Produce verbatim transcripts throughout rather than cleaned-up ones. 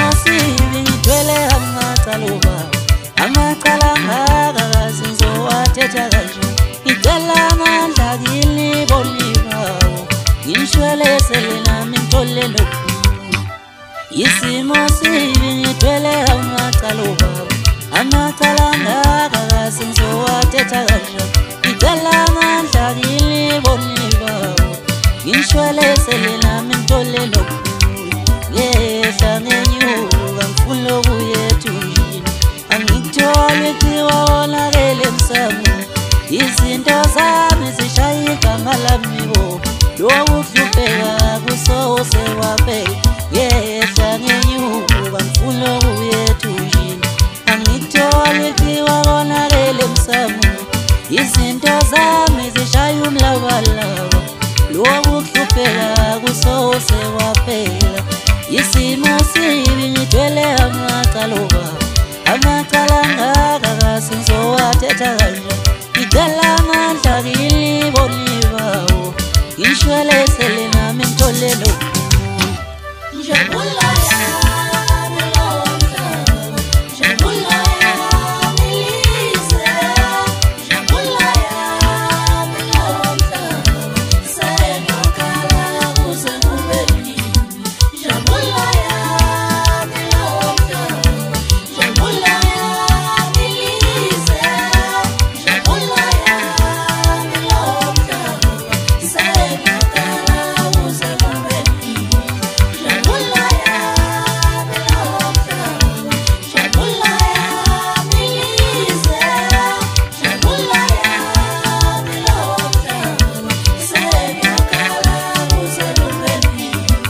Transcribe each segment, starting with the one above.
Isimo sibi ngithwele amacala ubaba, amacala angaka kasinzowathetha kanje. Ngicela amandla kini bonibawo, ngishwelezele nami ngithole lokukhuluma. Isimo sibi ngithwele amacala ubaba, amacala angaka kasinzowathetha kanje. Ngicela amandla kini bonibawo, ngishwelezele nami ngithole lokukhuluma. Ngehla ngenyuka ngifuna ukuyethu yini, angithole kuthiwa wonakele emsamu. Izinto zami zishaya igama lami bo, lokuhlupheka kuso sewaphela. Ngehla ngenyuka ngifuna ukuyethu yini, angithole kuthiwa wonakele emsamu. Izinto zami zishaya umlabalaba, lokuhlupheka kuso sewaphela. Isimo sibi ngithwele amacala ubaba, amacala angaka kasinzowathetha kanje. Ngicela amandla kini bonibawo, ngishwelezele nami ngithole lokukhuluma. Njabula yami lomhlaba, njabula yami lize, njabula yami lomhlaba, senokhala kuze kube nini. Njabula yami lomhlaba, njabula yami lize, njabula yami lomhlaba, senokhala kuze kube nini. Njabula yami lomhlaba, njabula yami lize, njabula yami lomhlaba, senokhala kuze kube nini.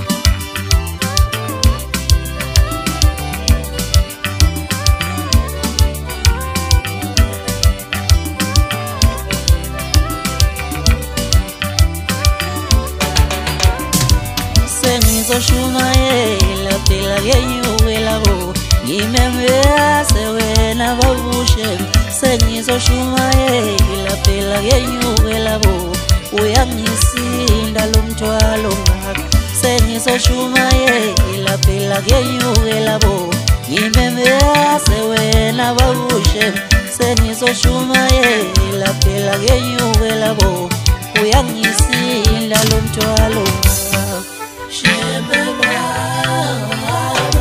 Sengizoshumayela phela ngenyukela bo, ngimembese wena babushe. Sengizoshumayela phela ngenyukela bo, uyangisinda lo mthwalo ngaka. Sengizoshumayela phela ngenyukela bo, ngimembese wena babushe. Sengizoshumayela phela ngenyukela bo, uyangisinda lo mthwalo ngaka. Shebe baba,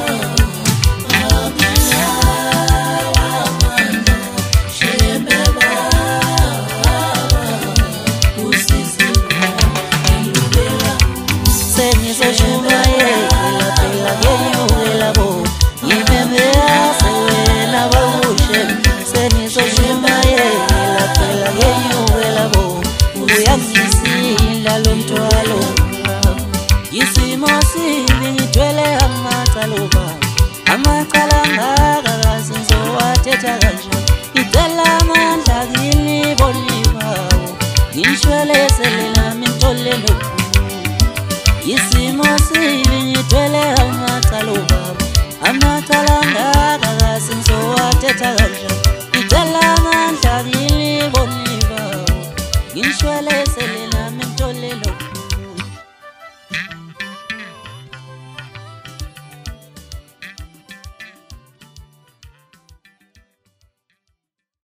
amina wamanda. Shebe baba, usizi ilubela. Sengizoshumayela phela ngenyukela bo, ngimembese wena babushe. Sengizoshumayela phela ngenyukela bo, uyangisinda lo mthwalo. Isimo sibi ngithwele amacala ubaba, amacala angaka kasinzowathetha kanje. Ngicela amandla kini bonibawo, ngishwelezele nami ngithole lokukhuluma. Isimo sibi ngithwele amacala ubaba, amacala angaka kasinzowathetha kanje.